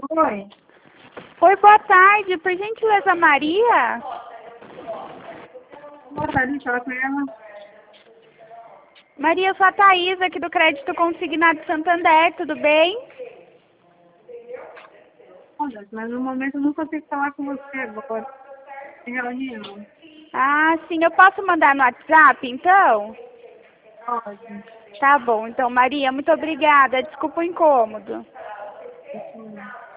Oi. Oi, boa tarde. Por gentileza, Maria? Boa tarde, fala com ela. Maria, eu sou a Thaís, aqui do Crédito Consignado Santander, tudo bem? Olha, mas no momento eu não consigo falar com você agora. Em reunião. Ah, sim. Eu posso mandar no WhatsApp, então? Pode. Tá bom. Então, Maria, muito obrigada. Desculpa o incômodo. Sim.